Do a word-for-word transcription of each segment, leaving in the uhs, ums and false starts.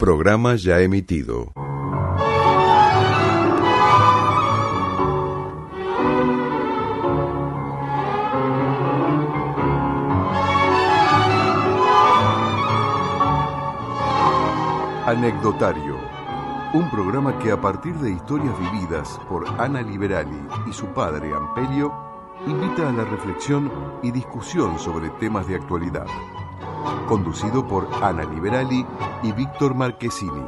Programa ya emitido. Anecdotario, un programa que a partir de historias vividas por Ana Liberali y su padre Ampelio, invita a la reflexión y discusión sobre temas de actualidad. Conducido por Ana Liberali y Víctor Marchesini.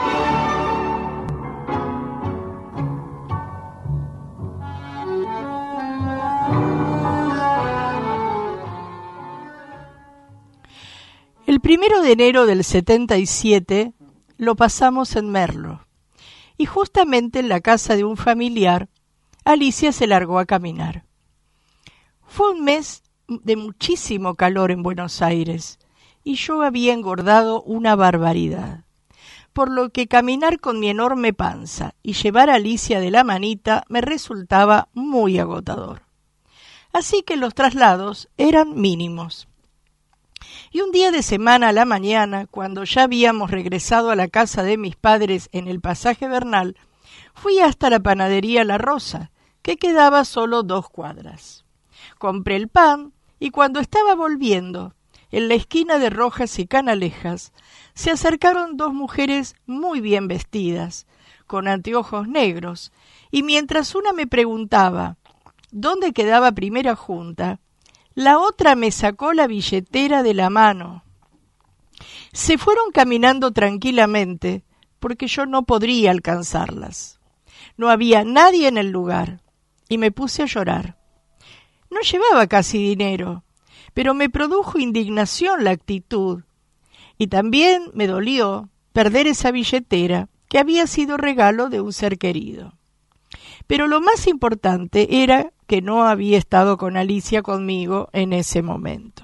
El primero de enero del setenta y siete lo pasamos en Merlo, y justamente en la casa de un familiar, Alicia se largó a caminar. Fue un mes de muchísimo calor en Buenos Aires, y yo había engordado una barbaridad, por lo que caminar con mi enorme panza y llevar a Alicia de la manita me resultaba muy agotador. Así que los traslados eran mínimos. Y un día de semana a la mañana, cuando ya habíamos regresado a la casa de mis padres en el Pasaje Bernal, fui hasta la panadería La Rosa, que quedaba solo dos cuadras. Compré el pan y cuando estaba volviendo, en la esquina de Rojas y Canalejas, se acercaron dos mujeres muy bien vestidas, con anteojos negros, y mientras una me preguntaba dónde quedaba Primera Junta, la otra me sacó la billetera de la mano. Se fueron caminando tranquilamente, porque yo no podría alcanzarlas. No había nadie en el lugar, y me puse a llorar. No llevaba casi dinero, pero me produjo indignación la actitud, y también me dolió perder esa billetera que había sido regalo de un ser querido. Pero lo más importante era que no había estado con Alicia conmigo en ese momento.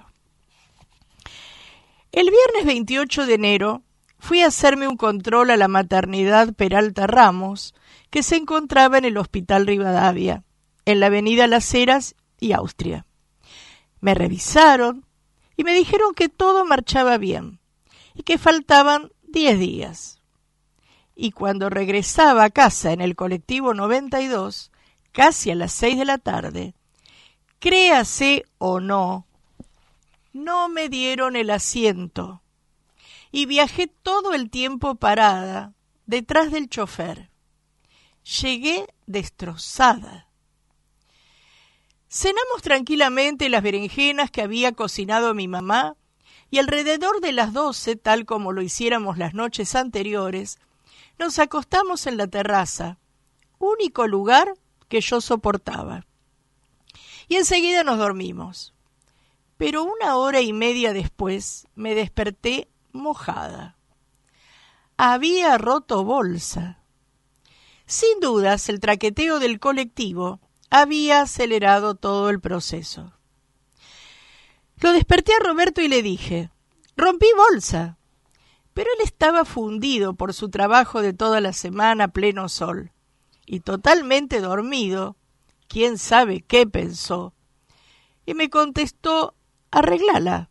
El viernes veintiocho de enero fui a hacerme un control a la maternidad Peralta Ramos, que se encontraba en el Hospital Rivadavia, en la avenida Las Heras y Austria. Me revisaron y me dijeron que todo marchaba bien y que faltaban diez días. Y cuando regresaba a casa en el colectivo noventa y dos, casi a las seis de la tarde, créase o no, no me dieron el asiento y viajé todo el tiempo parada detrás del chofer. Llegué destrozada. Cenamos tranquilamente las berenjenas que había cocinado mi mamá y alrededor de las doce, tal como lo hiciéramos las noches anteriores, nos acostamos en la terraza, único lugar que yo soportaba. Y enseguida nos dormimos. Pero una hora y media después me desperté mojada. Había roto bolsa. Sin dudas, el traqueteo del colectivo había acelerado todo el proceso. Lo desperté a Roberto y le dije, rompí bolsa. Pero él estaba fundido por su trabajo de toda la semana a pleno sol, y totalmente dormido, quién sabe qué pensó, y me contestó, arreglala.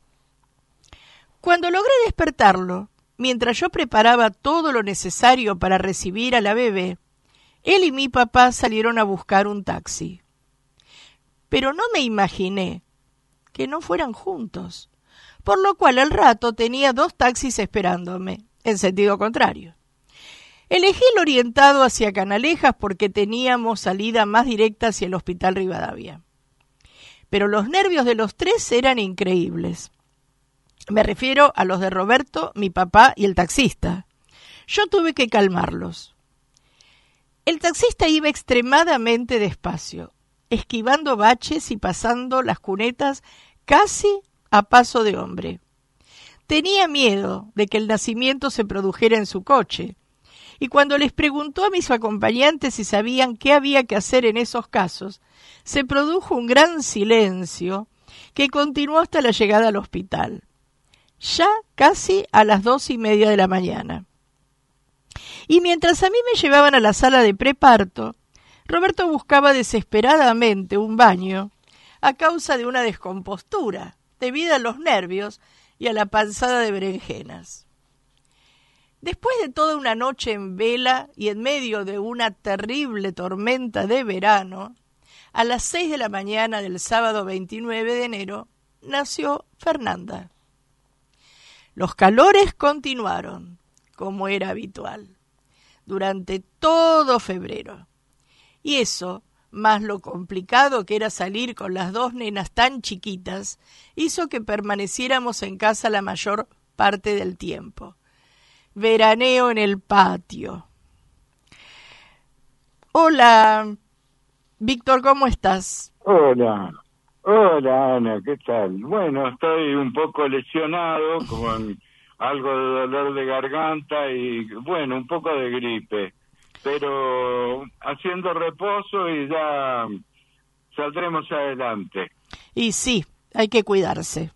Cuando logré despertarlo, mientras yo preparaba todo lo necesario para recibir a la bebé, él y mi papá salieron a buscar un taxi. Pero no me imaginé que no fueran juntos, por lo cual al rato tenía dos taxis esperándome, en sentido contrario. Elegí el orientado hacia Canalejas porque teníamos salida más directa hacia el Hospital Rivadavia. Pero los nervios de los tres eran increíbles. Me refiero a los de Roberto, mi papá y el taxista. Yo tuve que calmarlos. El taxista iba extremadamente despacio, esquivando baches y pasando las cunetas casi a paso de hombre. Tenía miedo de que el nacimiento se produjera en su coche, y cuando les preguntó a mis acompañantes si sabían qué había que hacer en esos casos, se produjo un gran silencio que continuó hasta la llegada al hospital, ya casi a las dos y media de la mañana. Y mientras a mí me llevaban a la sala de preparto, Roberto buscaba desesperadamente un baño a causa de una descompostura debido a los nervios y a la panzada de berenjenas. Después de toda una noche en vela y en medio de una terrible tormenta de verano, a las seis de la mañana del sábado veintinueve de enero, nació Fernanda. Los calores continuaron, como era habitual, durante todo febrero. Y eso, más lo complicado que era salir con las dos nenas tan chiquitas, hizo que permaneciéramos en casa la mayor parte del tiempo. Veraneo en el patio. Hola, Víctor, ¿cómo estás? Hola, hola Ana, ¿qué tal? Bueno, estoy un poco lesionado, con algo de dolor de garganta y, bueno, un poco de gripe, pero haciendo reposo y ya saldremos adelante. Y sí, hay que cuidarse.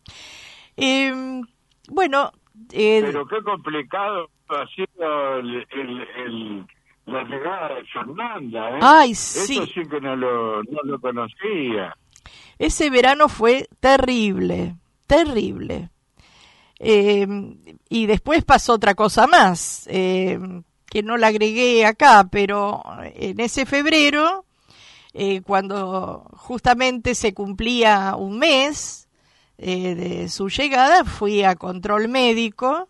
Eh, bueno... Eh, pero qué complicado ha sido el, el, el, la llegada de Fernanda, ¿eh? Ay, sí. Eso sí que no lo, no lo conocía. Ese verano fue terrible, terrible. Eh, y después pasó otra cosa más, eh, que no la agregué acá, pero en ese febrero, eh, cuando justamente se cumplía un mes eh, de su llegada, fui a control médico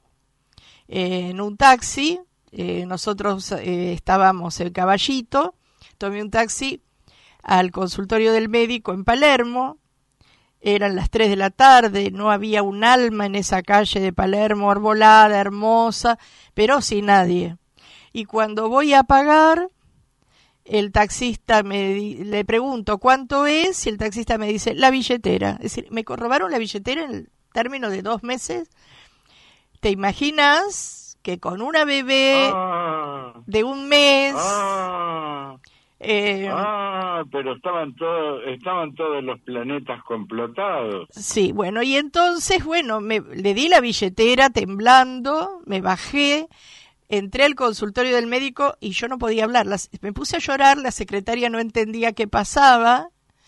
eh, en un taxi. Eh, nosotros eh, estábamos en Caballito, tomé un taxi al consultorio del médico en Palermo. Eran las tres de la tarde, no había un alma en esa calle de Palermo, arbolada, hermosa, pero sin nadie. Y cuando voy a pagar, el taxista me di- le pregunto cuánto es, y el taxista me dice la billetera. Es decir, me robaron la billetera en el término de dos meses. ¿Te imaginas que con una bebé ah, de un mes... Ah, Eh, ah, pero estaban todos, estaban todos los planetas complotados. Sí, bueno, y entonces, bueno, me, le di la billetera temblando, me bajé, entré al consultorio del médico y yo no podía hablar. Las, me puse a llorar, la secretaria no entendía qué pasaba,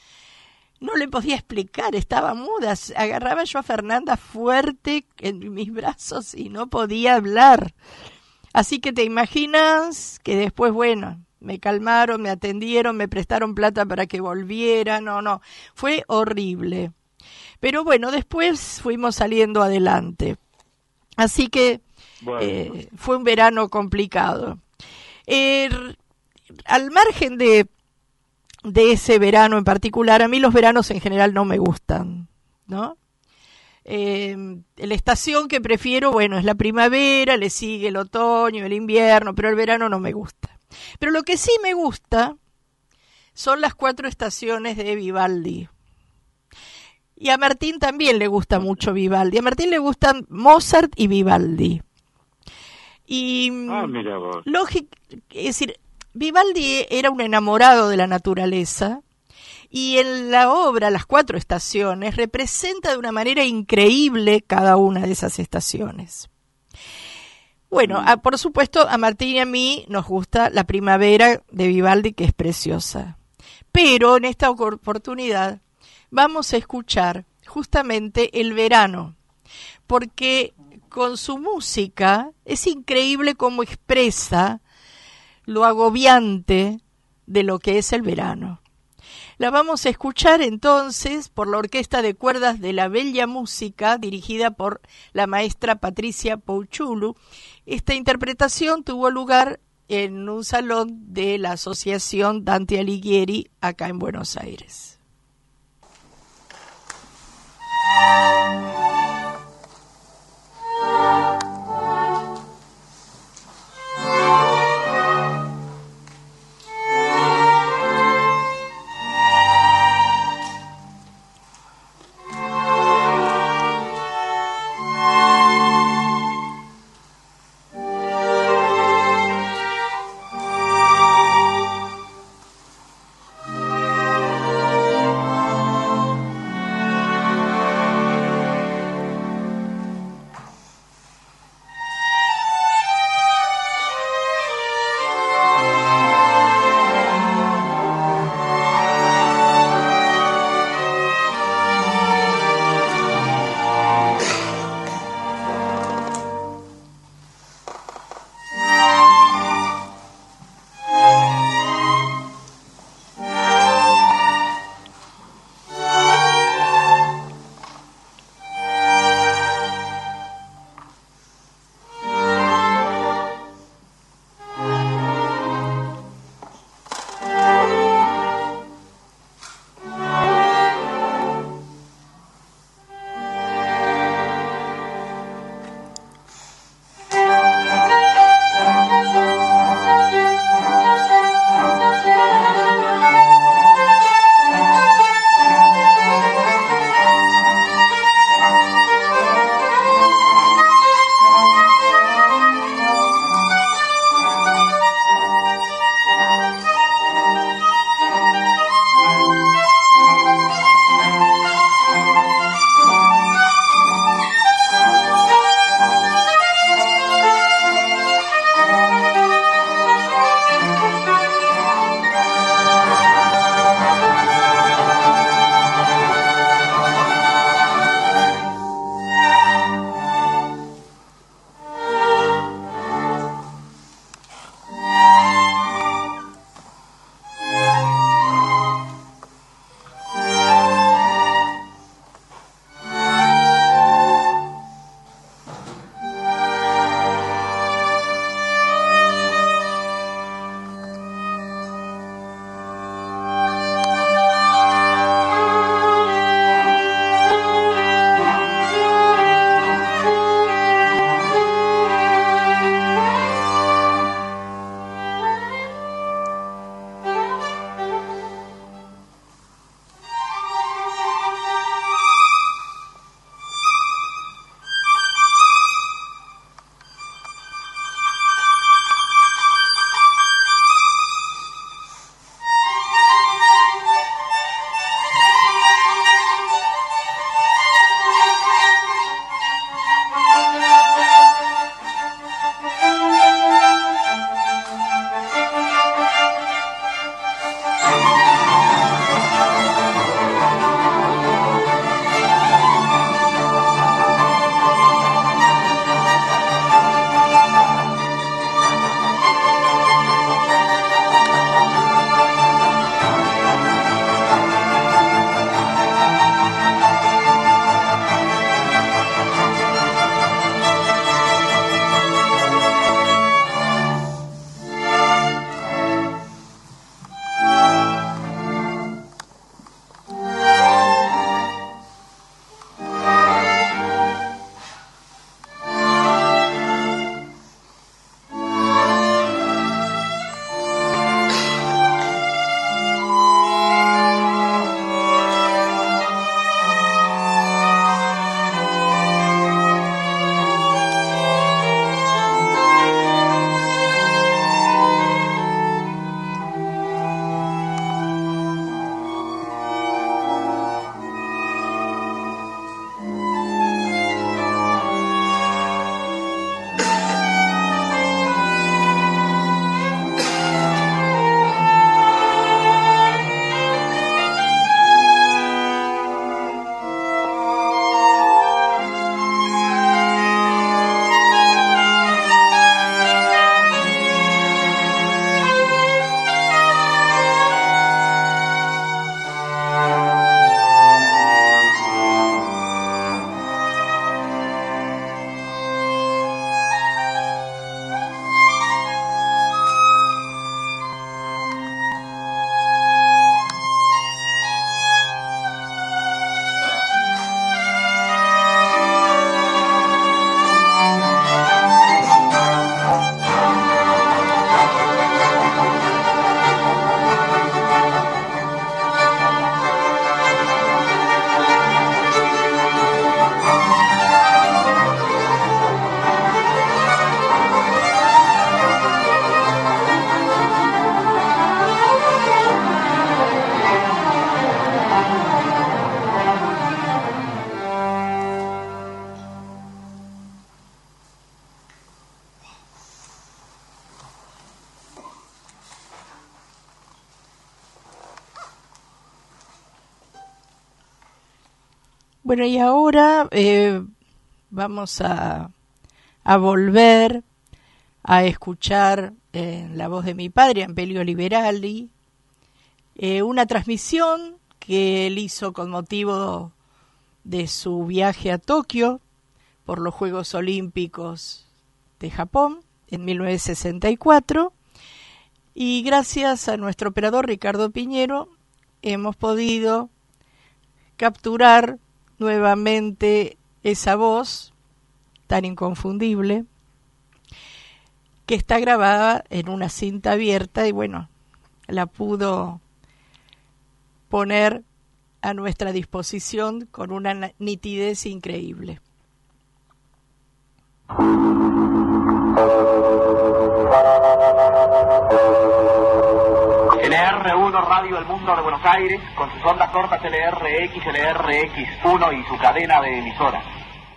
no le podía explicar, estaba muda. Agarraba yo a Fernanda fuerte en mis brazos y no podía hablar. Así que te imaginas que después, bueno... me calmaron, me atendieron, me prestaron plata para que volviera, no, no, fue horrible. Pero bueno, después fuimos saliendo adelante. Así que bueno. eh, fue un verano complicado. Eh, al margen de, de ese verano en particular, a mí los veranos en general no me gustan, ¿no? Eh, la estación que prefiero, bueno, es la primavera, le sigue el otoño, el invierno, pero el verano no me gusta. Pero lo que sí me gusta son las cuatro estaciones de Vivaldi. Y a Martín también le gusta mucho Vivaldi. A Martín le gustan Mozart y Vivaldi. Y ah, mira vos. Lógico, es decir, Vivaldi era un enamorado de la naturaleza y en la obra Las Cuatro Estaciones representa de una manera increíble cada una de esas estaciones. Bueno, a, por supuesto, a Martín y a mí nos gusta la primavera de Vivaldi, que es preciosa. Pero en esta oportunidad vamos a escuchar justamente el verano, porque con su música es increíble cómo expresa lo agobiante de lo que es el verano. La vamos a escuchar entonces por la Orquesta de Cuerdas de la Bella Música, dirigida por la maestra Patricia Pouchulu. Esta interpretación tuvo lugar en un salón de la Asociación Dante Alighieri, acá en Buenos Aires. Bueno, y ahora eh, vamos a, a volver a escuchar en eh, la voz de mi padre, Ampelio Liberali, eh, una transmisión que él hizo con motivo de su viaje a Tokio por los Juegos Olímpicos de Japón en mil novecientos sesenta y cuatro, y gracias a nuestro operador Ricardo Piñero hemos podido capturar nuevamente esa voz tan inconfundible que está grabada en una cinta abierta y bueno, la pudo poner a nuestra disposición con una nitidez increíble. L R uno Radio El Mundo de Buenos Aires, con sus ondas cortas L R X, L R X uno y su cadena de emisoras.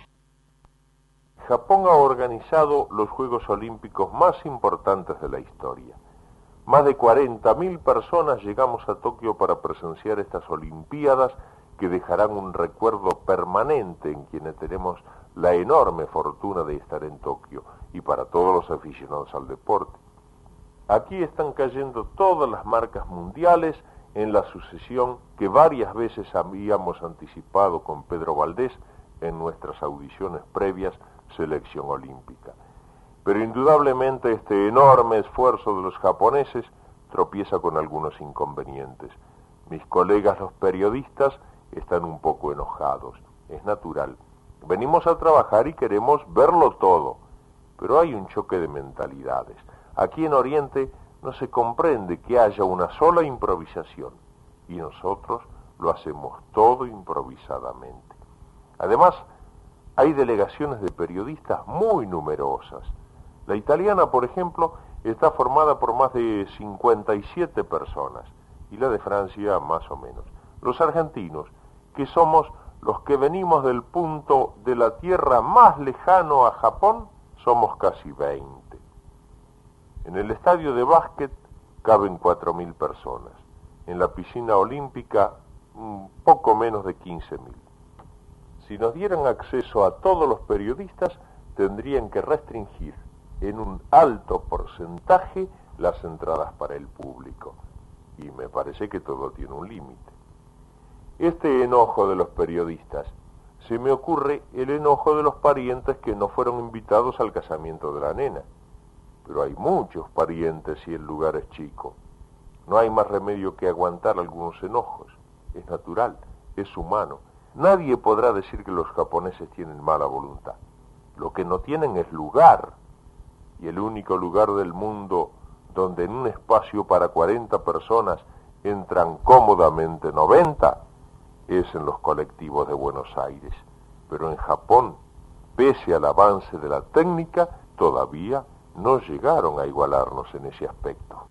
Japón ha organizado los Juegos Olímpicos más importantes de la historia. Más de cuarenta mil personas llegamos a Tokio para presenciar estas Olimpiadas que dejarán un recuerdo permanente en quienes tenemos la enorme fortuna de estar en Tokio y para todos los aficionados al deporte. Aquí están cayendo todas las marcas mundiales en la sucesión que varias veces habíamos anticipado con Pedro Valdés en nuestras audiciones previas selección olímpica. Pero indudablemente este enorme esfuerzo de los japoneses tropieza con algunos inconvenientes. Mis colegas los periodistas están un poco enojados, es natural. Venimos a trabajar y queremos verlo todo, pero hay un choque de mentalidades. Aquí en Oriente no se comprende que haya una sola improvisación y nosotros lo hacemos todo improvisadamente. Además, hay delegaciones de periodistas muy numerosas. La italiana, por ejemplo, está formada por más de cincuenta y siete personas y la de Francia más o menos. Los argentinos, que somos los que venimos del punto de la tierra más lejano a Japón, somos casi veinte. En el estadio de básquet caben cuatro mil personas. En la piscina olímpica, un poco menos de quince mil. Si nos dieran acceso a todos los periodistas, tendrían que restringir en un alto porcentaje las entradas para el público. Y me parece que todo tiene un límite. Este enojo de los periodistas, se me ocurre el enojo de los parientes que no fueron invitados al casamiento de la nena. Pero hay muchos parientes y el lugar es chico. No hay más remedio que aguantar algunos enojos. Es natural, es humano. Nadie podrá decir que los japoneses tienen mala voluntad. Lo que no tienen es lugar. Y el único lugar del mundo donde en un espacio para cuarenta personas entran cómodamente noventa es en los colectivos de Buenos Aires. Pero en Japón, pese al avance de la técnica, todavía no llegaron a igualarnos en ese aspecto.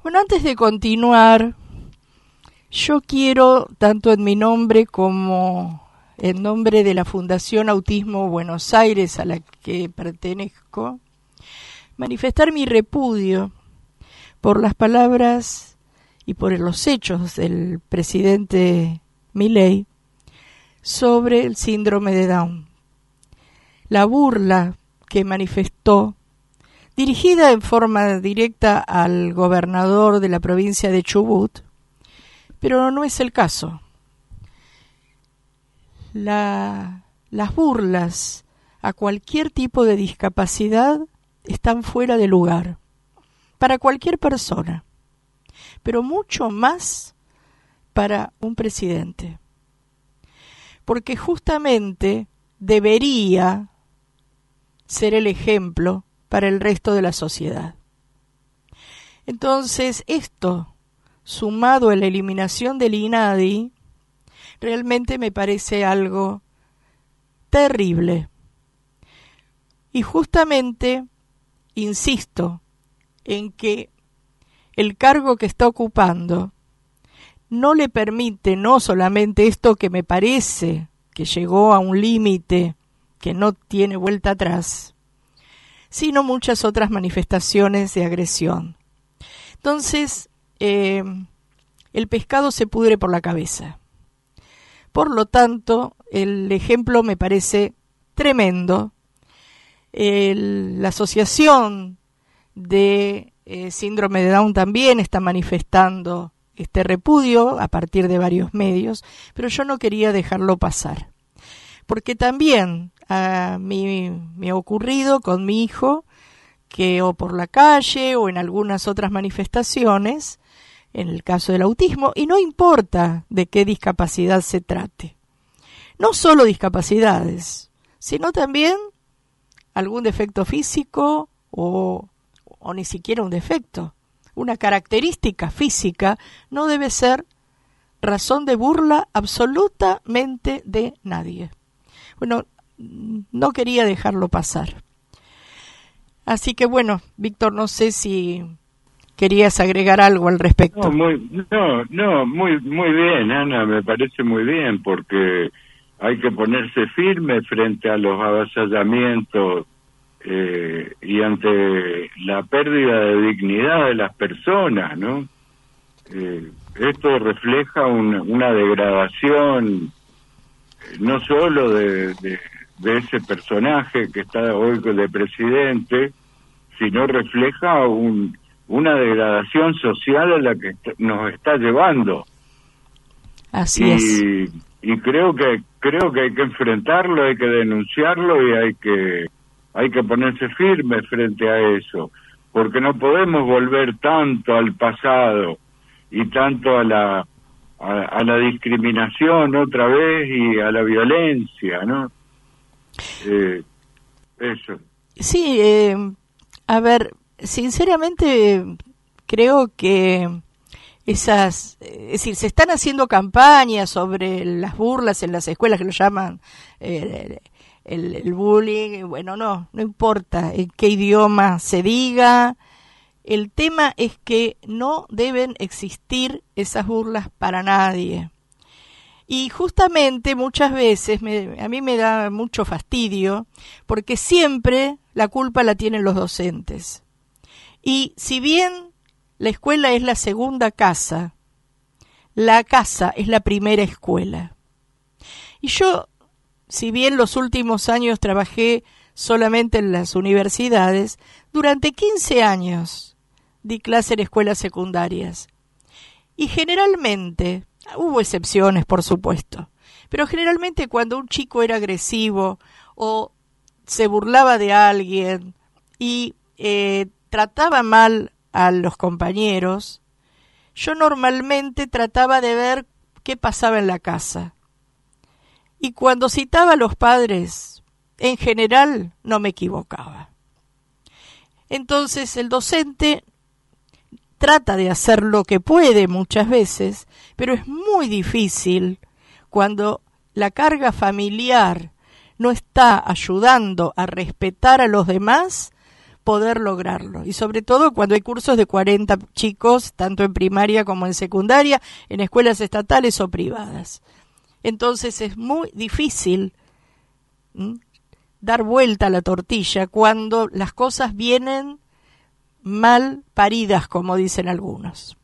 Bueno, antes de continuar, yo quiero, tanto en mi nombre como en nombre de la Fundación Autismo Buenos Aires, a la que pertenezco, manifestar mi repudio por las palabras y por los hechos del presidente Milei sobre el síndrome de Down. La burla que manifestó, dirigida en forma directa al gobernador de la provincia de Chubut, pero no es el caso. La, las burlas a cualquier tipo de discapacidad están fuera de lugar, para cualquier persona, pero mucho más para un presidente. Porque justamente debería ser el ejemplo para el resto de la sociedad. Entonces, esto, sumado a la eliminación del INADI, realmente me parece algo terrible. Y justamente, insisto, en que el cargo que está ocupando no le permite, no solamente esto que me parece que llegó a un límite que no tiene vuelta atrás, sino muchas otras manifestaciones de agresión. Entonces, eh, el pescado se pudre por la cabeza. Por lo tanto, el ejemplo me parece tremendo. El, la Asociación de eh, Síndrome de Down también está manifestando este repudio a partir de varios medios, pero yo no quería dejarlo pasar. Porque también a mí me ha ocurrido con mi hijo que o por la calle o en algunas otras manifestaciones, en el caso del autismo, y no importa de qué discapacidad se trate. No solo discapacidades, sino también algún defecto físico o, o ni siquiera un defecto. Una característica física no debe ser razón de burla absolutamente de nadie. Bueno, no quería dejarlo pasar. Así que bueno, Víctor, no sé si querías agregar algo al respecto. No, muy, no, no, muy, muy bien, Ana, me parece muy bien, porque hay que ponerse firme frente a los avasallamientos eh, y ante la pérdida de dignidad de las personas, ¿no? Eh, esto refleja un, una degradación no solo de, de, de ese personaje que está hoy de presidente, sino refleja un, una degradación social a la que nos está llevando. Así y, es. Y creo que creo que hay que enfrentarlo, hay que denunciarlo y hay que hay que ponerse firme frente a eso, porque no podemos volver tanto al pasado y tanto a la A, a la discriminación otra vez y a la violencia, ¿no? Eh, eso. Sí, eh, a ver, sinceramente creo que esas, es decir, se están haciendo campañas sobre las burlas en las escuelas que lo llaman eh, el, el bullying. Bueno, no, no importa en qué idioma se diga. El tema es que no deben existir esas burlas para nadie. Y justamente muchas veces me, a mí me da mucho fastidio porque siempre la culpa la tienen los docentes. Y si bien la escuela es la segunda casa, la casa es la primera escuela. Y yo, si bien los últimos años trabajé solamente en las universidades, durante quince años di clase en escuelas secundarias. Y generalmente, hubo excepciones por supuesto, pero generalmente cuando un chico era agresivo o se burlaba de alguien y eh, trataba mal a los compañeros, yo normalmente trataba de ver qué pasaba en la casa. Y cuando citaba a los padres, en general no me equivocaba. Entonces el docente trata de hacer lo que puede muchas veces, pero es muy difícil cuando la carga familiar no está ayudando a respetar a los demás, poder lograrlo. Y sobre todo cuando hay cursos de cuarenta chicos, tanto en primaria como en secundaria, en escuelas estatales o privadas. Entonces es muy difícil ¿m? dar vuelta a la tortilla cuando las cosas vienen mal paridas, como dicen algunos.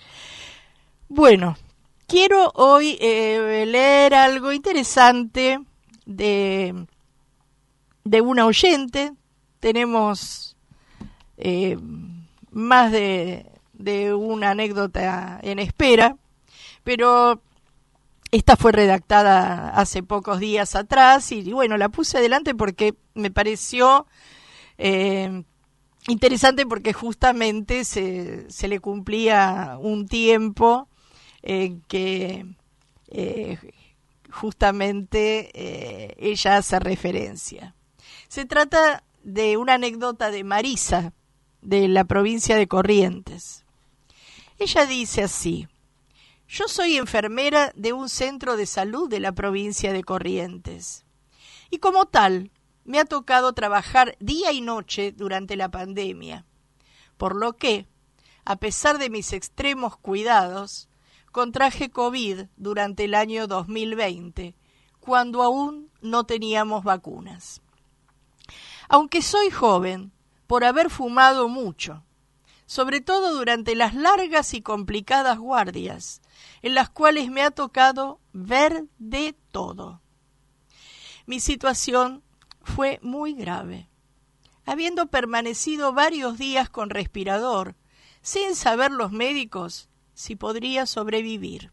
Bueno, quiero hoy eh, leer algo interesante de, de una oyente. Tenemos eh, más de, de una anécdota en espera, pero esta fue redactada hace pocos días atrás y, y bueno, la puse adelante porque me pareció eh, interesante porque justamente se, se le cumplía un tiempo en que eh, justamente eh, ella hace referencia. Se trata de una anécdota de Marisa, de la provincia de Corrientes. Ella dice así: yo soy enfermera de un centro de salud de la provincia de Corrientes y como tal me ha tocado trabajar día y noche durante la pandemia, por lo que, a pesar de mis extremos cuidados, contraje COVID durante el año dos mil veinte, cuando aún no teníamos vacunas. Aunque soy joven, por haber fumado mucho, sobre todo durante las largas y complicadas guardias, en las cuales me ha tocado ver de todo. Mi situación fue muy grave, habiendo permanecido varios días con respirador, sin saber los médicos si podría sobrevivir.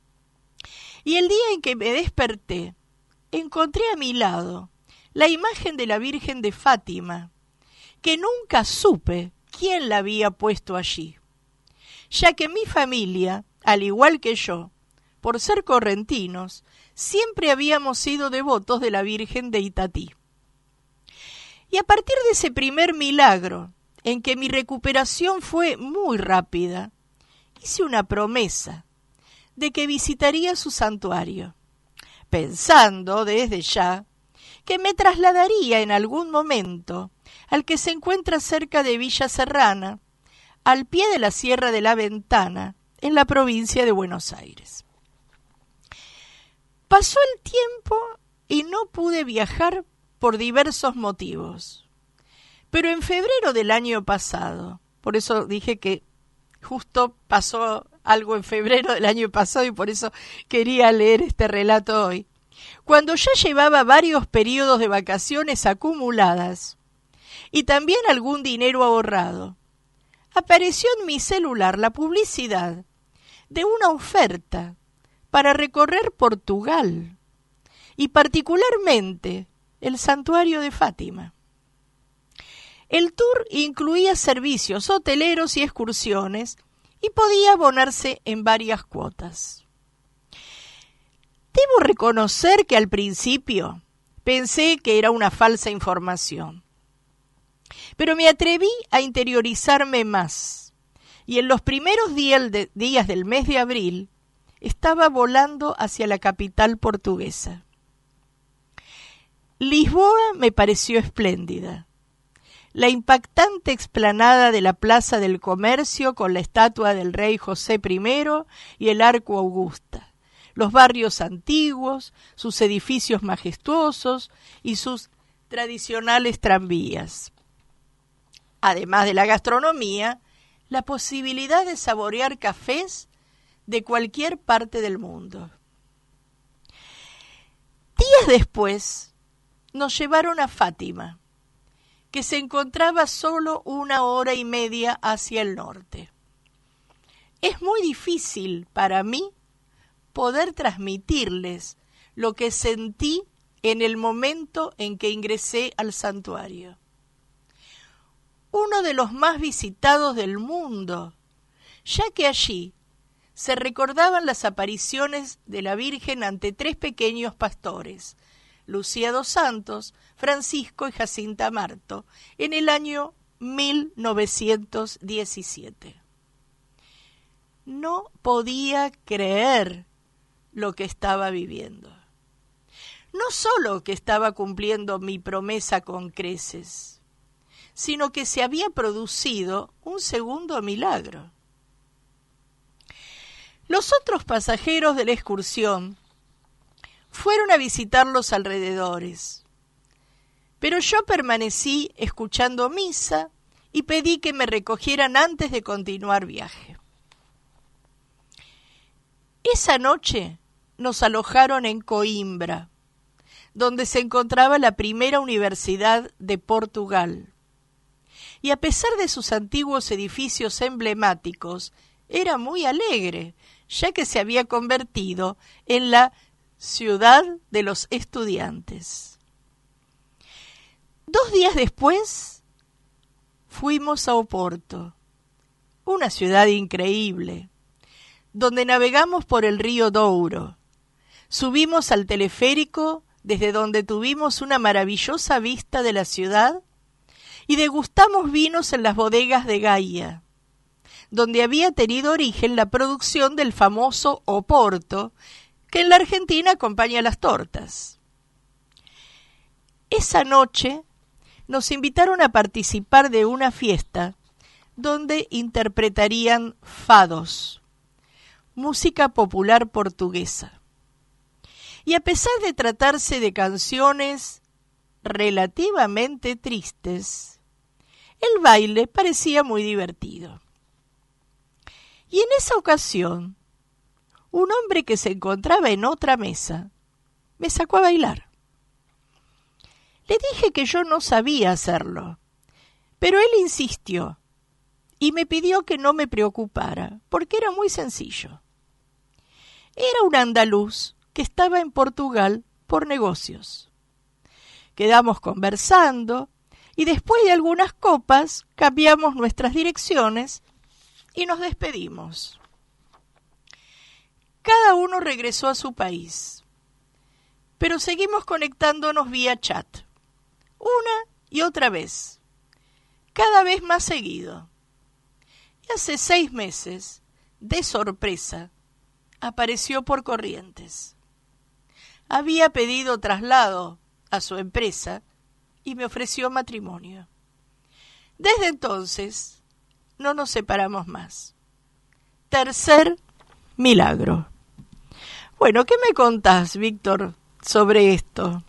Y el día en que me desperté, encontré a mi lado la imagen de la Virgen de Fátima, que nunca supe quién la había puesto allí, ya que mi familia, al igual que yo, por ser correntinos, siempre habíamos sido devotos de la Virgen de Itatí. Y a partir de ese primer milagro, en que mi recuperación fue muy rápida, hice una promesa de que visitaría su santuario, pensando desde ya que me trasladaría en algún momento al que se encuentra cerca de Villa Serrana, al pie de la Sierra de la Ventana, en la provincia de Buenos Aires. Pasó el tiempo y no pude viajar por diversos motivos. Pero en febrero del año pasado, por eso dije que justo pasó algo en febrero del año pasado y por eso quería leer este relato hoy, cuando ya llevaba varios periodos de vacaciones acumuladas y también algún dinero ahorrado, apareció en mi celular la publicidad de una oferta para recorrer Portugal y particularmente el santuario de Fátima. El tour incluía servicios hoteleros y excursiones y podía abonarse en varias cuotas. Debo reconocer que al principio pensé que era una falsa información, pero me atreví a interiorizarme más y en los primeros días, de, días del mes de abril estaba volando hacia la capital portuguesa. Lisboa me pareció espléndida. La impactante explanada de la Plaza del Comercio con la estatua del rey José primero y el Arco Augusta, los barrios antiguos, sus edificios majestuosos y sus tradicionales tranvías. Además de la gastronomía, la posibilidad de saborear cafés de cualquier parte del mundo. Días después, nos llevaron a Fátima, que se encontraba solo una hora y media hacia el norte. Es muy difícil para mí poder transmitirles lo que sentí en el momento en que ingresé al santuario. Uno de los más visitados del mundo, ya que allí se recordaban las apariciones de la Virgen ante tres pequeños pastores, Lucía dos Santos, Francisco y Jacinta Marto, en el año mil novecientos diecisiete. No podía creer lo que estaba viviendo. No solo que estaba cumpliendo mi promesa con creces, sino que se había producido un segundo milagro. Los otros pasajeros de la excursión fueron a visitar los alrededores, pero yo permanecí escuchando misa y pedí que me recogieran antes de continuar viaje. Esa noche nos alojaron en Coimbra, donde se encontraba la primera universidad de Portugal. Y a pesar de sus antiguos edificios emblemáticos, era muy alegre, ya que se había convertido en la ciudad de los estudiantes. Dos días después, fuimos a Oporto, una ciudad increíble, donde navegamos por el río Douro. Subimos al teleférico, desde donde tuvimos una maravillosa vista de la ciudad, y degustamos vinos en las bodegas de Gaia, donde había tenido origen la producción del famoso Oporto, que en la Argentina acompaña las tortas. Esa noche nos invitaron a participar de una fiesta donde interpretarían fados, música popular portuguesa. Y a pesar de tratarse de canciones relativamente tristes, el baile parecía muy divertido. Y en esa ocasión, un hombre que se encontraba en otra mesa me sacó a bailar. Le dije que yo no sabía hacerlo, pero él insistió y me pidió que no me preocupara, porque era muy sencillo. Era un andaluz que estaba en Portugal por negocios. Quedamos conversando y después de algunas copas cambiamos nuestras direcciones y nos despedimos. Cada uno regresó a su país, pero seguimos conectándonos vía chat, una y otra vez, cada vez más seguido. Y hace seis meses, de sorpresa, apareció por Corrientes. Había pedido traslado a su empresa y me ofreció matrimonio. Desde entonces, no nos separamos más. Tercer milagro. Bueno, ¿qué me contás, Víctor, sobre esto?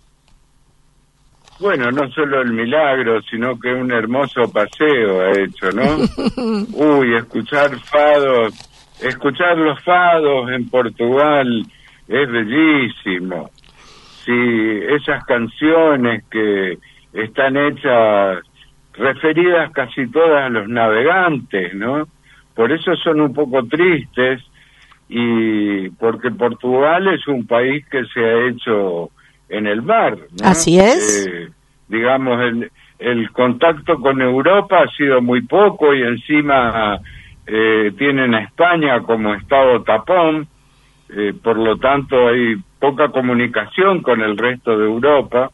Bueno, no solo el milagro, sino que un hermoso paseo ha hecho, ¿no? Uy, escuchar fados, escuchar los fados en Portugal es bellísimo. Sí, esas canciones que están hechas, referidas casi todas a los navegantes, ¿no? Por eso son un poco tristes, y porque Portugal es un país que se ha hecho en el mar, ¿no? Así es. Eh, digamos, el, el contacto con Europa ha sido muy poco, y encima eh, tienen a España como estado tapón, eh, por lo tanto hay poca comunicación con el resto de Europa.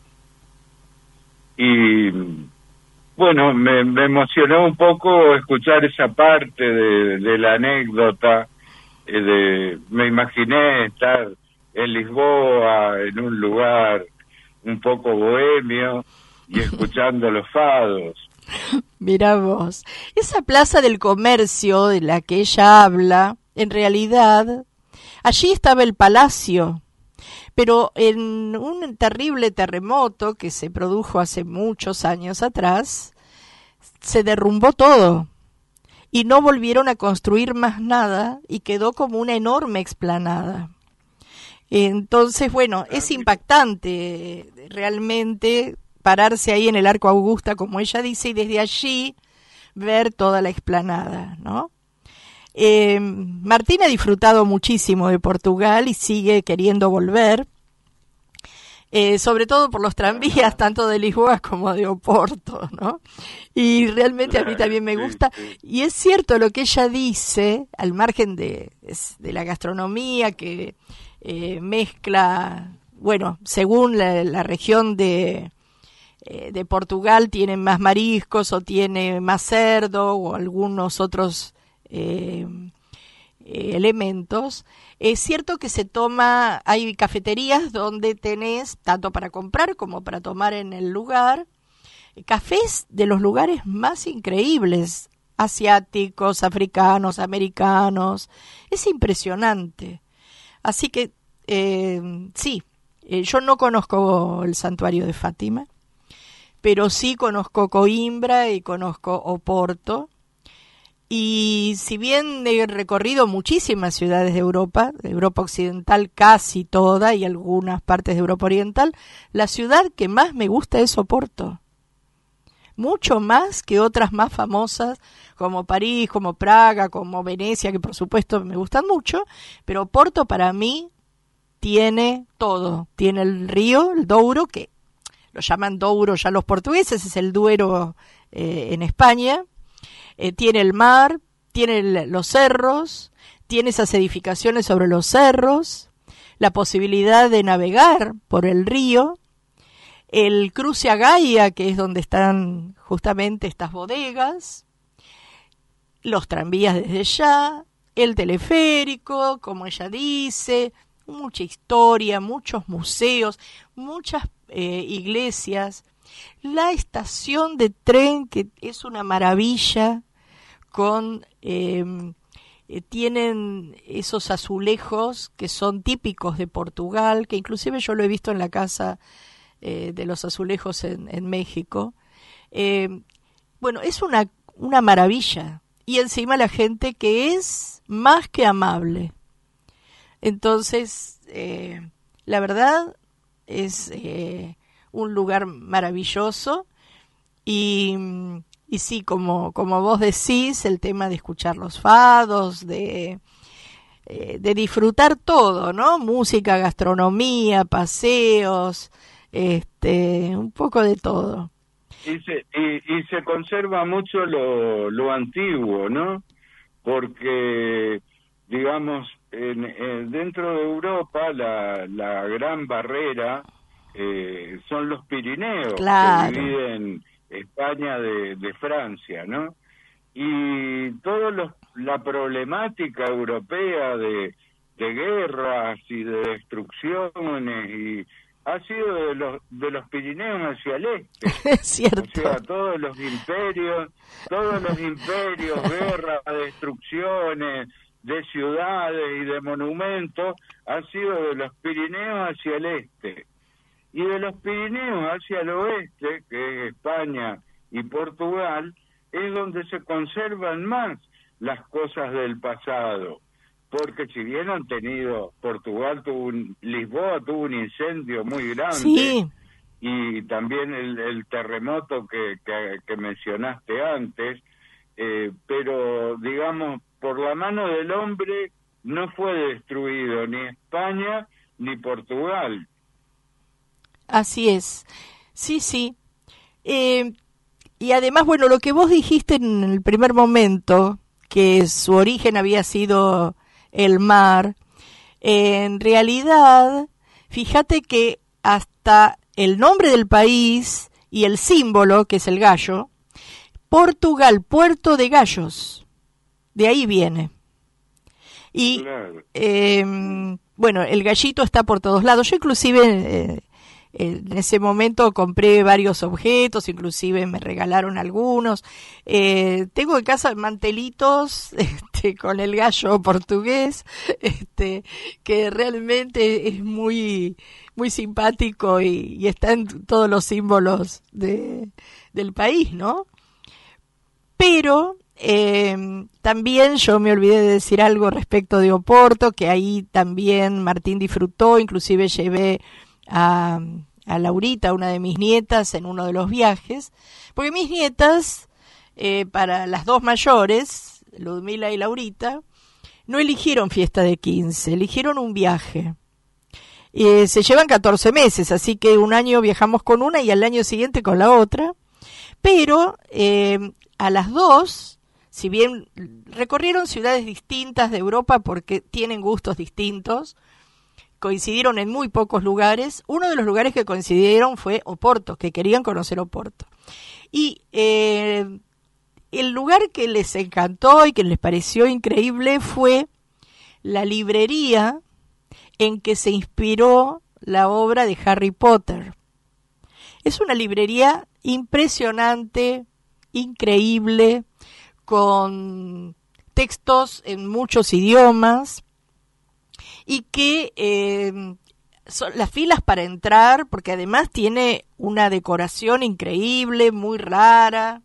Y bueno, me, me emocionó un poco escuchar esa parte de, de la anécdota. Eh, de, me imaginé estar en Lisboa, en un lugar un poco bohemio, y escuchando los fados. Mirá vos, esa plaza del comercio de la que ella habla, en realidad, allí estaba el palacio, pero en un terrible terremoto que se produjo hace muchos años atrás, se derrumbó todo y no volvieron a construir más nada y quedó como una enorme explanada. Entonces, bueno, es impactante realmente pararse ahí en el Arco Augusta, como ella dice, y desde allí ver toda la explanada, ¿no? Eh, Martín ha disfrutado muchísimo de Portugal y sigue queriendo volver, eh, sobre todo por los tranvías, tanto de Lisboa como de Oporto, ¿no? Y realmente a mí también me gusta, y es cierto lo que ella dice, al margen de, de la gastronomía que eh, mezcla, bueno, según la, la región de de Portugal tienen más mariscos o tiene más cerdo o algunos otros eh, eh, elementos. Es cierto que se toma, hay cafeterías donde tenés tanto para comprar como para tomar en el lugar, cafés de los lugares más increíbles, asiáticos, africanos, americanos. Es impresionante. Así que, eh, sí, eh, yo no conozco el santuario de Fátima, pero sí conozco Coimbra y conozco Oporto. Y si bien he recorrido muchísimas ciudades de Europa, de Europa Occidental casi toda y algunas partes de Europa Oriental, la ciudad que más me gusta es Oporto. Mucho más que otras más famosas como París, como Praga, como Venecia, que por supuesto me gustan mucho, pero Oporto para mí tiene todo. Tiene el río, el Douro, que lo llaman Douro ya los portugueses, es el Duero eh, en España. Eh, tiene el mar, tiene el, los cerros, tiene esas edificaciones sobre los cerros, la posibilidad de navegar por el río, el cruce a Gaia, que es donde están justamente estas bodegas, los tranvías desde ya, el teleférico, como ella dice, mucha historia, muchos museos, muchas eh, iglesias, la estación de tren, que es una maravilla, con eh, eh, tienen esos azulejos que son típicos de Portugal, que inclusive yo lo he visto en la casa eh, de los azulejos en, en México. Eh, bueno, es una, una maravilla. Y encima la gente que es más que amable. Entonces, eh, la verdad es eh, un lugar maravilloso y, y sí, como, como vos decís, el tema de escuchar los fados, de, eh, de disfrutar todo, ¿no? Música, gastronomía, paseos, este, un poco de todo. Y se, y, y se conserva mucho lo, lo antiguo, ¿no? Porque, digamos, en, en, dentro de Europa la, la gran barrera eh, son los Pirineos, claro, que dividen España de, de Francia, ¿no? Y toda la problemática europea de, de guerras y de destrucciones y ha sido de los de los Pirineos hacia el este. Es cierto. O sea, todos los imperios, todos los imperios, guerras, destrucciones de ciudades y de monumentos, han sido de los Pirineos hacia el este. Y de los Pirineos hacia el oeste, que es España y Portugal, es donde se conservan más las cosas del pasado. Porque si bien han tenido, Portugal tuvo un, Lisboa tuvo un incendio muy grande, sí, y también el, el terremoto que, que, que mencionaste antes, eh, pero digamos, por la mano del hombre no fue destruido ni España ni Portugal. Así es, sí, sí. Eh, y además, bueno, lo que vos dijiste en el primer momento, que su origen había sido el mar, en realidad, fíjate que hasta el nombre del país y el símbolo, que es el gallo, Portugal, puerto de gallos, de ahí viene. Y, claro. eh, bueno, el gallito está por todos lados. Yo inclusive eh, en ese momento compré varios objetos, inclusive me regalaron algunos. Eh, tengo en casa mantelitos este, con el gallo portugués, este, que realmente es muy, muy simpático y, y está en todos los símbolos de, del país, ¿no? Pero eh, también yo me olvidé de decir algo respecto de Oporto, que ahí también Martín disfrutó, inclusive llevé a, a Laurita, una de mis nietas, en uno de los viajes, porque mis nietas, eh, para las dos mayores, Ludmila y Laurita, no eligieron fiesta de quince, eligieron un viaje. Eh, se llevan catorce meses, así que un año viajamos con una y al año siguiente con la otra, pero eh, a las dos, si bien recorrieron ciudades distintas de Europa porque tienen gustos distintos, coincidieron en muy pocos lugares. Uno de los lugares que coincidieron fue Oporto, que querían conocer Oporto. Y eh, el lugar que les encantó y que les pareció increíble fue la librería en que se inspiró la obra de Harry Potter. Es una librería impresionante, increíble, con textos en muchos idiomas y que eh, son las filas para entrar, porque además tiene una decoración increíble, muy rara,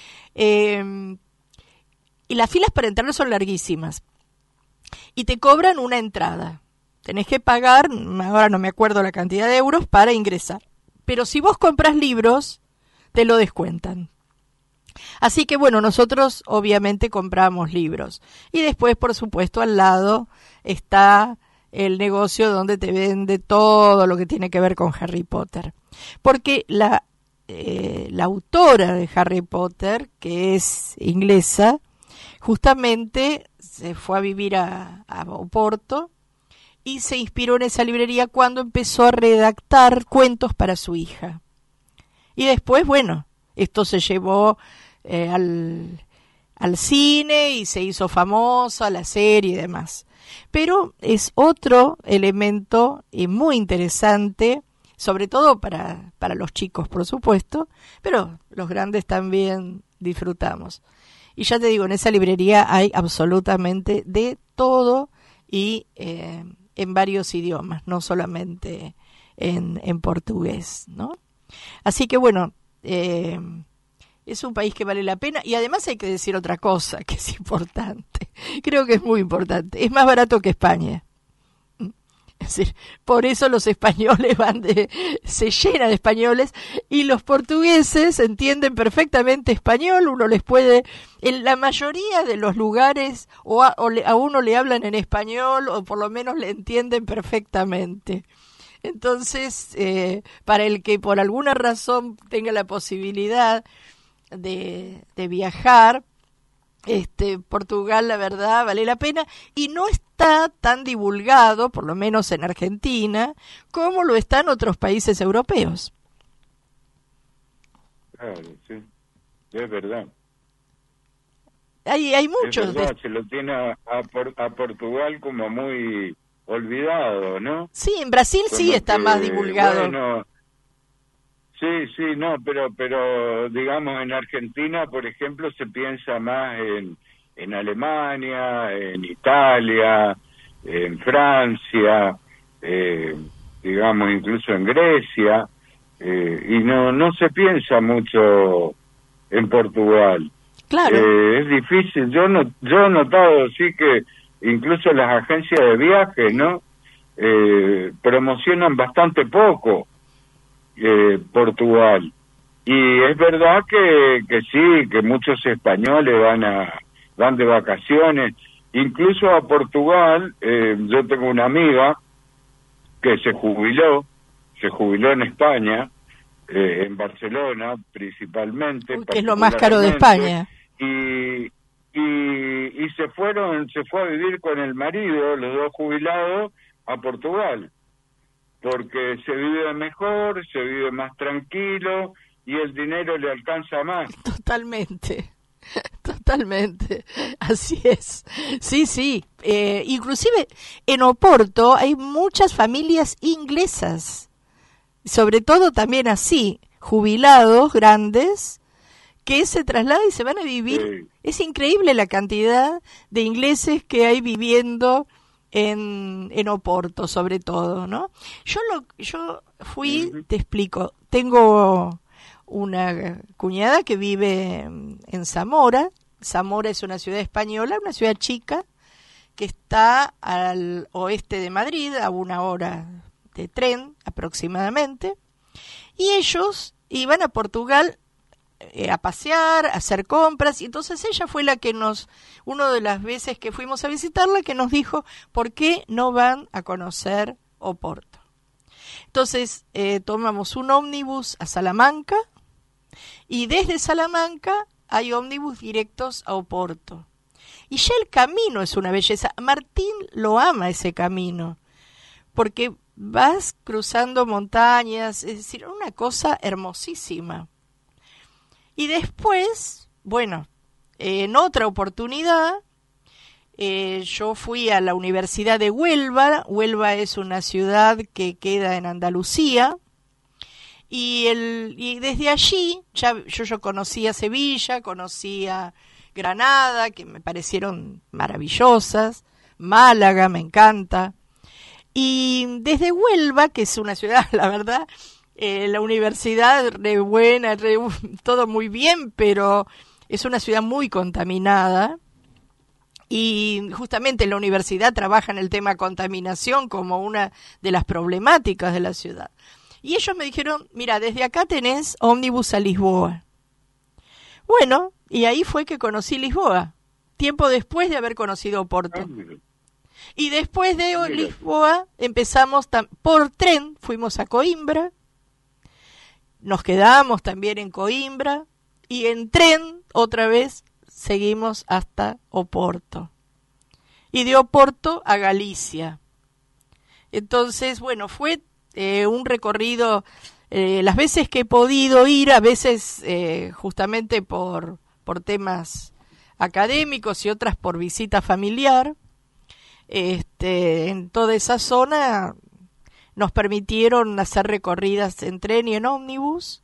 eh, y las filas para entrar son larguísimas y te cobran una entrada. Tenés que pagar, ahora no me acuerdo la cantidad de euros, para ingresar. Pero si vos compras libros, te lo descuentan. Así que bueno, nosotros obviamente compramos libros. Y después, por supuesto, al lado está el negocio donde te vende todo lo que tiene que ver con Harry Potter. Porque la, eh, la autora de Harry Potter, que es inglesa, justamente se fue a vivir a, a Oporto y se inspiró en esa librería cuando empezó a redactar cuentos para su hija. Y después, bueno, esto se llevó eh, al, al cine y se hizo famosa, la serie y demás. Pero es otro elemento eh, muy interesante, sobre todo para, para los chicos, por supuesto, pero los grandes también disfrutamos. Y ya te digo, en esa librería hay absolutamente de todo y eh, en varios idiomas, no solamente en, en portugués, ¿no? Así que bueno, eh, es un país que vale la pena y además hay que decir otra cosa que es importante, creo que es muy importante, es más barato que España. Es decir, por eso los españoles van de, se llena de españoles y los portugueses entienden perfectamente español, uno les puede, en la mayoría de los lugares o a, o le, a uno le hablan en español o por lo menos le entienden perfectamente. Entonces, eh, para el que por alguna razón tenga la posibilidad de, de viajar, Este, Portugal, la verdad, vale la pena y no está tan divulgado, por lo menos en Argentina, como lo está en otros países europeos. Claro, sí, es verdad. Hay, hay muchos. Es verdad, de... se lo tiene a, a, a Portugal como muy olvidado, ¿no? Sí, en Brasil como sí está que, más divulgado. Bueno, sí, sí, no, pero pero digamos en Argentina, por ejemplo, se piensa más en, en Alemania, en Italia, en Francia, eh, digamos incluso en Grecia, eh, y no no se piensa mucho en Portugal. Claro. Eh, es difícil, yo no yo he notado sí que incluso las agencias de viaje, ¿no? Eh, promocionan bastante poco Eh, Portugal, y es verdad que, que sí, que muchos españoles van a van de vacaciones, incluso a Portugal. Eh, yo tengo una amiga que se jubiló, se jubiló en España, eh, en Barcelona principalmente. Uy, que es lo más caro de España. Y, y, y se fueron, se fue a vivir con el marido, los dos jubilados, a Portugal. Porque se vive mejor, se vive más tranquilo y el dinero le alcanza más. Totalmente, totalmente, así es. Sí, sí, eh, inclusive en Oporto hay muchas familias inglesas, sobre todo también así, jubilados grandes, que se trasladan y se van a vivir. Sí. Es increíble la cantidad de ingleses que hay viviendo en, en Oporto, sobre todo, ¿no? Yo lo yo fui, te explico, tengo una cuñada que vive en Zamora. Zamora es una ciudad española, una ciudad chica, que está al oeste de Madrid, a una hora de tren aproximadamente, y ellos iban a Portugal Eh, a pasear, a hacer compras, y entonces ella fue la que nos, una de las veces que fuimos a visitarla, que nos dijo, ¿por qué no van a conocer Oporto? Entonces eh, tomamos un ómnibus a Salamanca, y desde Salamanca hay ómnibus directos a Oporto. Y ya el camino es una belleza. Martín lo ama ese camino, porque vas cruzando montañas, es decir, una cosa hermosísima. Y después, bueno, eh, en otra oportunidad, eh, yo fui a la Universidad de Huelva. Huelva es una ciudad que queda en Andalucía Y, el, y desde allí, ya yo, yo conocía Sevilla, conocía Granada, que me parecieron maravillosas, Málaga, me encanta. Y desde Huelva, que es una ciudad, la verdad, eh, la universidad re buena, re, todo muy bien, pero es una ciudad muy contaminada. Y justamente la universidad trabaja en el tema contaminación como una de las problemáticas de la ciudad. Y ellos me dijeron, mira, desde acá tenés ómnibus a Lisboa. Bueno, y ahí fue que conocí Lisboa, tiempo después de haber conocido Oporto. Y después de Lisboa empezamos por tren, fuimos a Coimbra, nos quedamos también en Coimbra, y en tren otra vez seguimos hasta Oporto. Y de Oporto a Galicia. Entonces, bueno, fue eh, un recorrido, eh, las veces que he podido ir, a veces eh, justamente por, por temas académicos y otras por visita familiar, este, en toda esa zona nos permitieron hacer recorridas en tren y en ómnibus,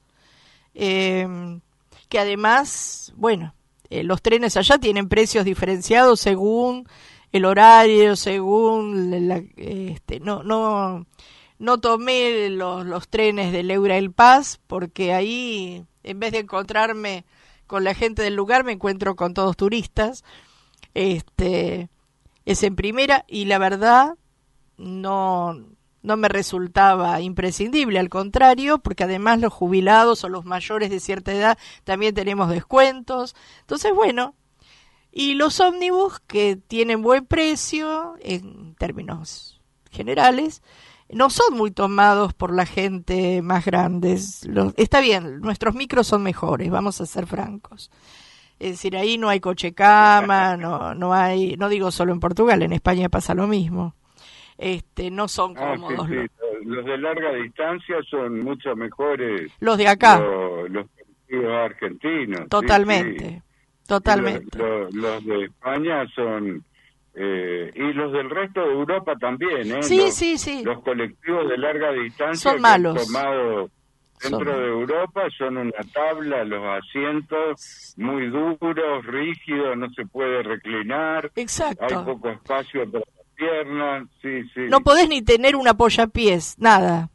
eh, que además, bueno, eh, los trenes allá tienen precios diferenciados según el horario, según la, este, no no no tomé los, los trenes del Eurail Pass, porque ahí en vez de encontrarme con la gente del lugar me encuentro con todos turistas. Este es en primera y la verdad no no me resultaba imprescindible, al contrario, porque además los jubilados o los mayores de cierta edad también tenemos descuentos. Entonces, bueno, y los ómnibus que tienen buen precio en términos generales, no son muy tomados por la gente más grandes. Los, está bien, nuestros micros son mejores, vamos a ser francos. Es decir, ahí no hay coche cama, no no hay, no digo solo en Portugal, en España pasa lo mismo. Este, no son cómodos. Ah, sí, sí. Los de larga distancia son mucho mejores. Los de acá. Los, los colectivos argentinos. Totalmente, sí, sí. totalmente. Los, los, los de España son... Eh, y los del resto de Europa también, ¿eh? Sí, los, sí, sí. Los colectivos de larga distancia son malos. Que han tomado dentro son... de Europa son una tabla, los asientos muy duros, rígidos, no se puede reclinar. Exacto. Hay poco espacio para las piernas, sí, sí. No podés ni tener un apoyapiés, nada.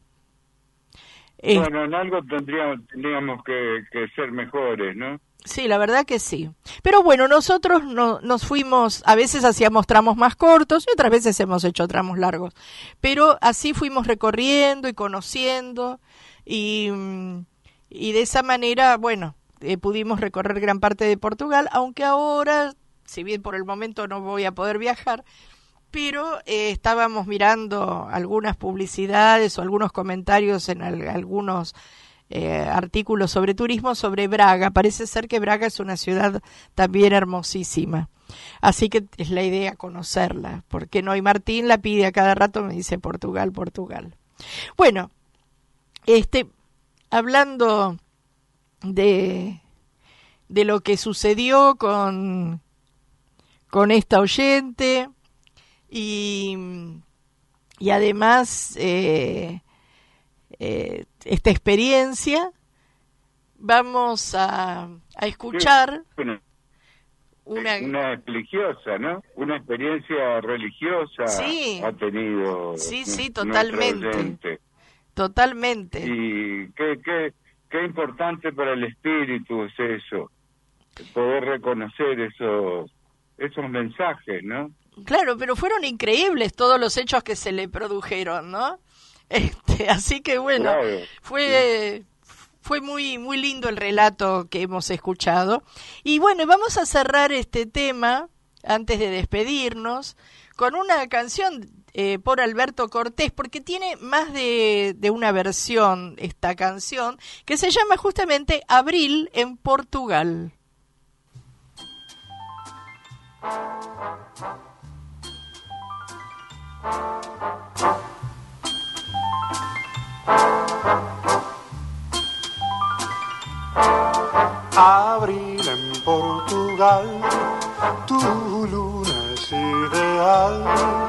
Bueno, en algo tendríamos, tendríamos que, que ser mejores, ¿no? Sí, la verdad que sí. Pero bueno, nosotros no, nos fuimos, a veces hacíamos tramos más cortos y otras veces hemos hecho tramos largos. Pero así fuimos recorriendo y conociendo y, y de esa manera, bueno, eh, pudimos recorrer gran parte de Portugal, aunque ahora, si bien por el momento no voy a poder viajar, pero eh, estábamos mirando algunas publicidades o algunos comentarios en al, algunos eh, artículos sobre turismo sobre Braga. Parece ser que Braga es una ciudad también hermosísima. Así que es la idea conocerla, porque Noy Martín la pide a cada rato, me dice Portugal, Portugal. Bueno, este, hablando de, de lo que sucedió con, con esta oyente, y, y además eh, eh, esta experiencia, vamos a, a escuchar sí, bueno, una... una religiosa, ¿no? Una experiencia religiosa sí, ha tenido. Sí, sí, totalmente. Oyente. Totalmente. Y qué, qué, qué importante para el espíritu es eso, poder reconocer esos, esos mensajes, ¿no? Claro, pero fueron increíbles todos los hechos que se le produjeron, ¿no? Este, así que bueno, claro, fue sí. fue muy muy lindo el relato que hemos escuchado. Y bueno, vamos a cerrar este tema antes de despedirnos con una canción eh, por Alberto Cortés, porque tiene más de, de una versión esta canción, que se llama justamente Abril en Portugal. Abril en Portugal, tu luna es ideal,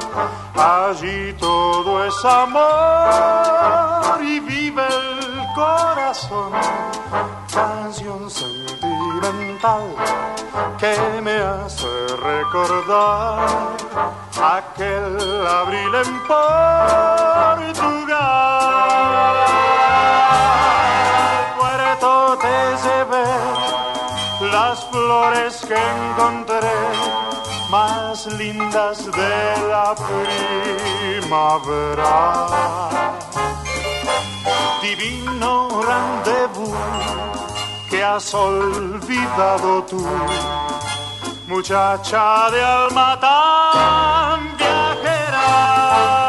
allí todo es amor y vive el corazón. corazón, canción sentimental que me hace recordar aquel abril en Portugal. Puerto te llevé las flores que encontré más lindas de la primavera. Divino rendezvous que has olvidado tú, muchacha de alma tan viajera.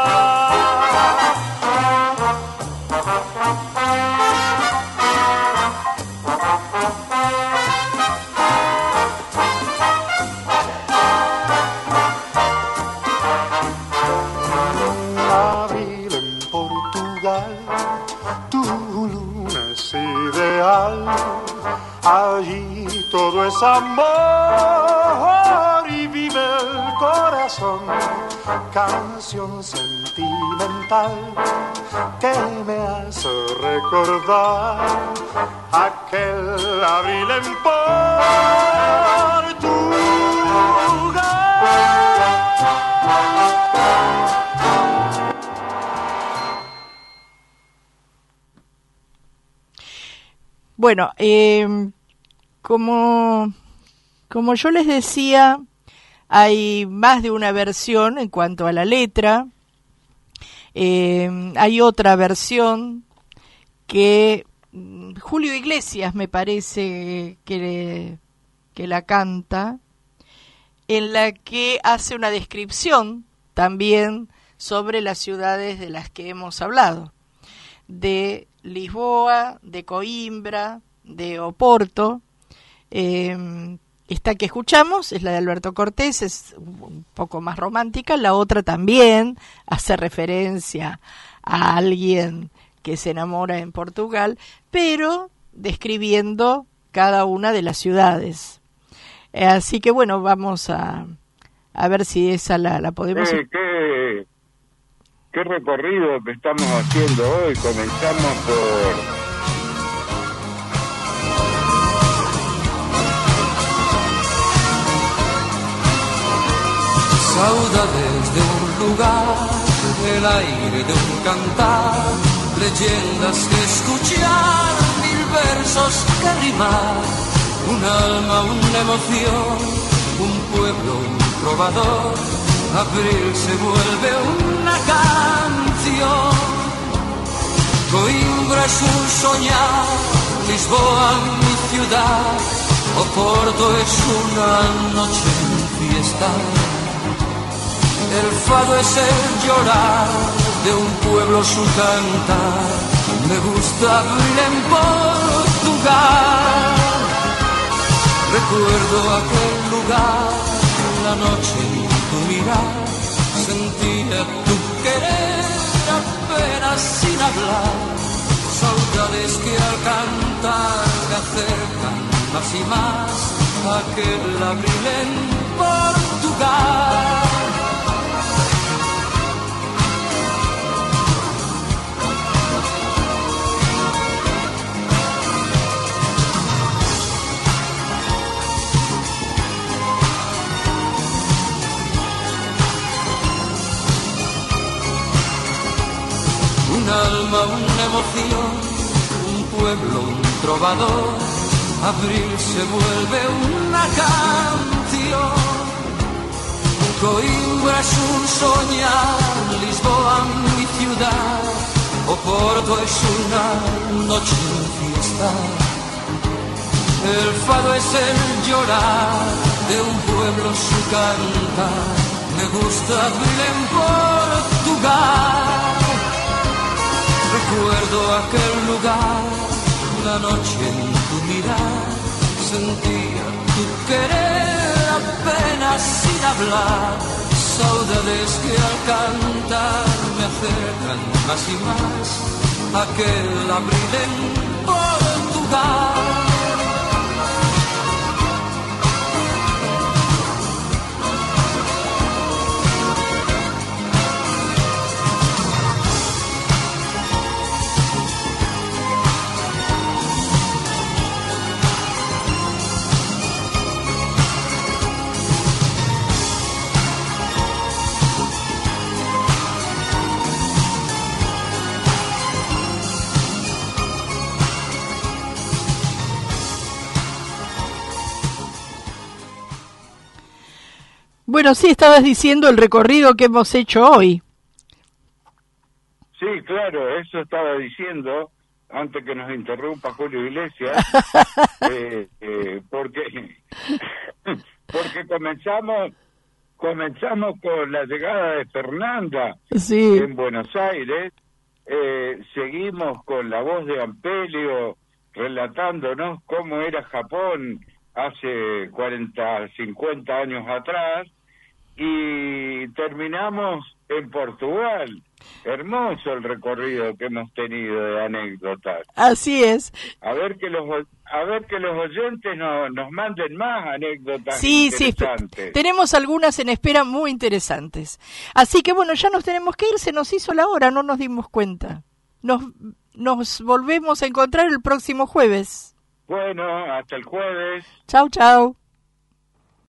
Abril en Portugal, tu luna es ideal. Allí todo es amor y vive el corazón, canción sentimental que me hace recordar aquel abril en Portugal. Bueno, eh, como, como yo les decía, hay más de una versión en cuanto a la letra. Eh, hay otra versión que mm, Julio Iglesias me parece que, que la canta, en la que hace una descripción también sobre las ciudades de las que hemos hablado, de Lisboa, de Coimbra, de Oporto. Eh, esta que escuchamos es la de Alberto Cortés, es un poco más romántica. La otra también hace referencia a alguien que se enamora en Portugal, pero describiendo cada una de las ciudades. Eh, así que bueno, vamos a, a ver si esa la, la podemos... Eh, ¿qué, ¿Qué recorrido que estamos haciendo hoy? Comenzamos por... Saudades de un lugar, el aire de un cantar, leyendas que escuchar, mil versos que rimar, un alma, una emoción, un pueblo, un trovador. Abril se vuelve una canción. Coimbra es un soñar, Lisboa mi ciudad, Oporto es una noche en fiesta. El fado es el llorar de un pueblo su cantar. Me gusta abril en Portugal. Recuerdo aquel lugar, la noche en tu mirar, sentía tu querer apenas sin hablar. Saudades que al cantar me acercan más y más a aquel abril en Portugal. Un alma, una emoción, un pueblo, un trovador. Abril se vuelve una canción. Coimbra es un soñar, Lisboa mi ciudad, Oporto es una noche en fiesta. El fado es el llorar de un pueblo su cantar. Me gusta abril en Portugal. Recuerdo aquel lugar, la noche en tu mirar, sentía tu querer apenas sin hablar. Saudades que al cantar me acercan más y más a aquel abril en Portugal. Bueno, sí, estabas diciendo el recorrido que hemos hecho hoy. Sí, claro, eso estaba diciendo antes que nos interrumpa Julio Iglesias, eh, eh, porque porque comenzamos comenzamos con la llegada de Fernanda sí. en Buenos Aires, eh, seguimos con la voz de Ampelio relatándonos cómo era Japón hace cuarenta, cincuenta años atrás, y terminamos en Portugal. Hermoso el recorrido que hemos tenido de anécdotas. Así es. A ver que los a ver que los oyentes no, nos manden más anécdotas sí, interesantes. Sí, tenemos algunas en espera muy interesantes. Así que bueno, ya nos tenemos que ir, se nos hizo la hora, no nos dimos cuenta. Nos, nos volvemos a encontrar el próximo jueves. Bueno, hasta el jueves. Chau, chau.